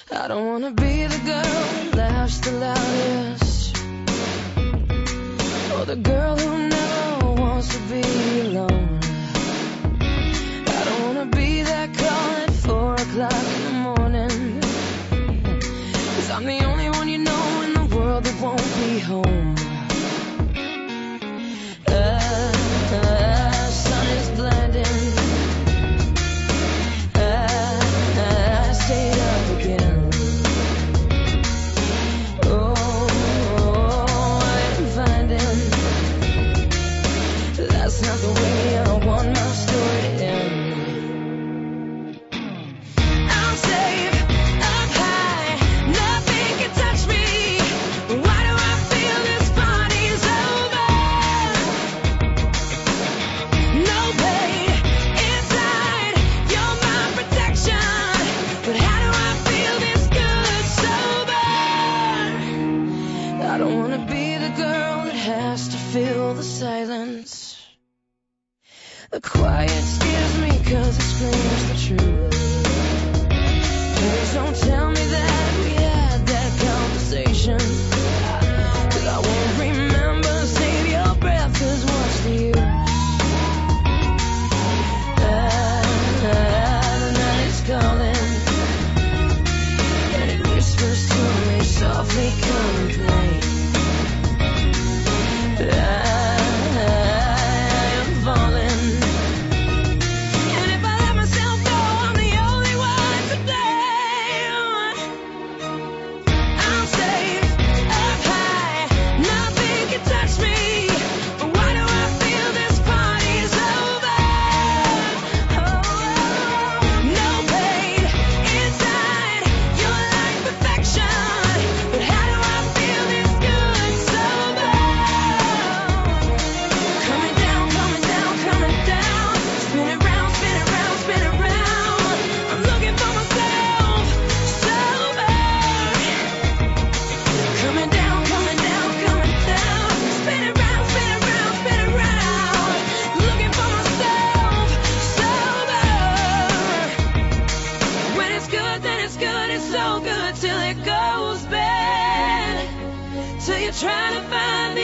I don't wanna be the girl who laughs the loudest, or the girl who never wants to be alone. I don't wanna be that call at 4 o'clock in the morning, 'cause I'm the only one you know in the world that won't be home. Sun is blinding, I stayed up again. That's not the way I want my story to end. I'm safe up high, nothing can touch me. Why do I feel this party's over? No pain inside, you're my protection. But how do I feel this good sober? I don't wanna be the girl that has to fill the silence. The quiet scares me 'cause it screams the truth. Please don't tell me that we had that conversation, 'cause I won't remember. Save your breath, 'cause what's the use? The night is calling, and it whispers to me softly, come and play. Trying to find the